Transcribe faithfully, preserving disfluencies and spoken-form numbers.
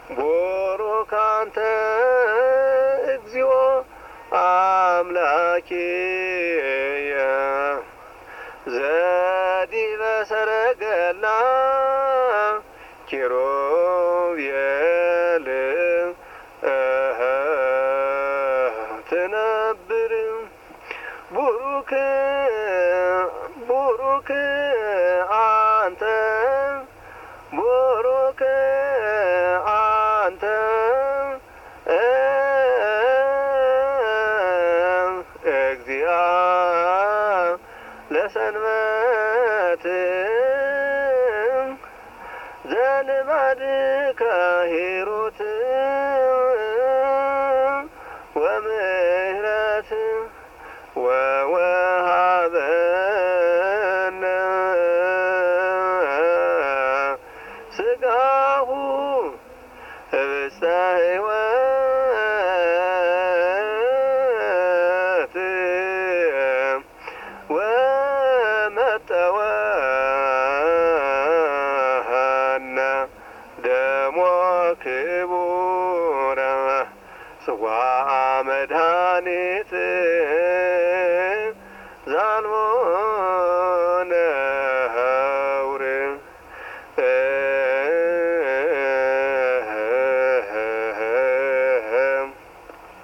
ቡሩክ አንተ እግዚኦ አምላኬየ ዘዲበ ሰረገላ ኪሩቤል ትነብር ቡሩክ ቡሩክ አንተ ቡሩክ አንተ እግዚአ ለሰንበት ዘልማድከ ሂሩት ወምህረት ወወሃበነ ስጋሁ ህብስተ ሕይወት ወመጠወነ ደሞ ክቡረ ጽዋዐ መድኃኒት